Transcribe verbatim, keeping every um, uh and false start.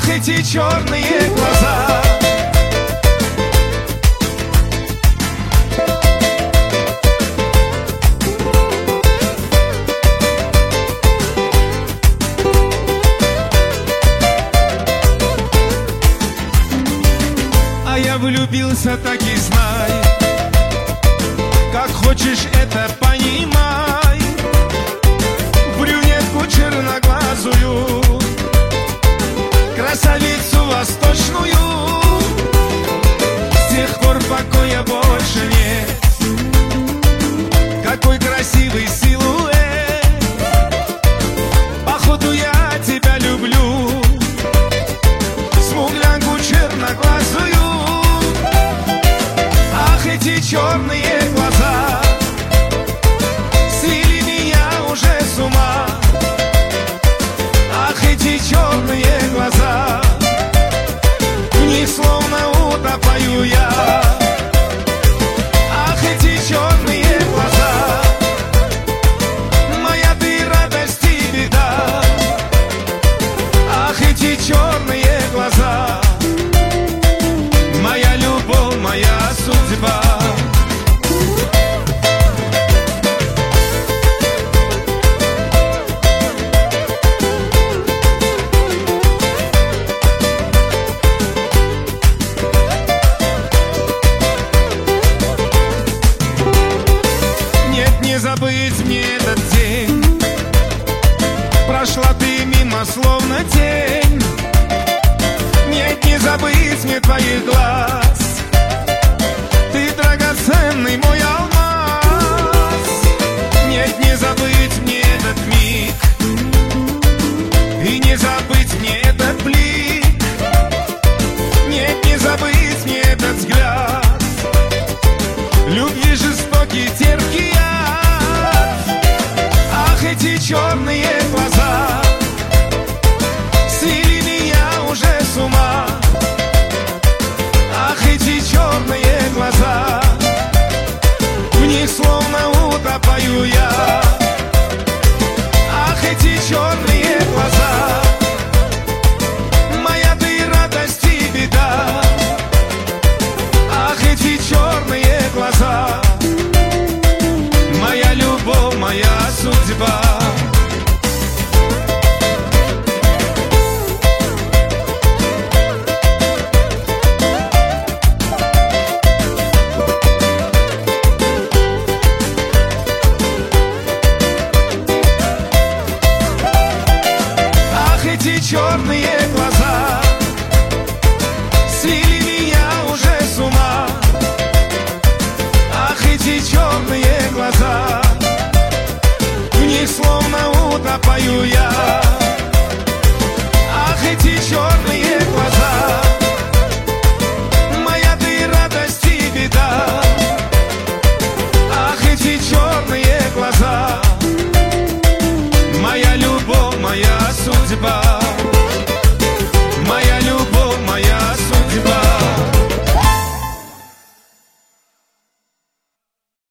Ах, эти черные глаза. А я влюбился, так и знай, как хочешь это понимай. Брюнетку черноглазую, красавицу восточную. С тех пор покоя больше нет. Какой красивый силуэт. Походу я тебя люблю, смуглянку черноглазую. Ах, эти черные глаза свели меня уже с ума. Ах, эти черные глаза, в них словно утопаю я. Ах, эти черные глаза, моя ты радость и беда. Ах, эти черные глаза, моя любовь, моя судьба. Не забыть мне этот день, прошла ты мимо, словно тень. Нет, не забыть мне твоих глаз, ты драгоценный мой алмаз. Нет, не забыть мне этот миг, и не забыть мне этот блик. Нет, не забыть мне этот взгляд, любви жестокий, терпкий яд. Ах, эти черные глаза свели меня уже с ума. Ах, эти черные глаза, в них словно утопаю я. Ах, эти черные глаза, моя ты радость и беда. Ах, эти черные глаза, моя любовь, моя судьба. Ах, эти черные глаза свели меня уже с ума. Ах, эти черные глаза, в них словно утопаю я. Ах, эти черные глаза, моя ты радость и беда. Ах, эти черные глаза, моя любовь, моя судьба.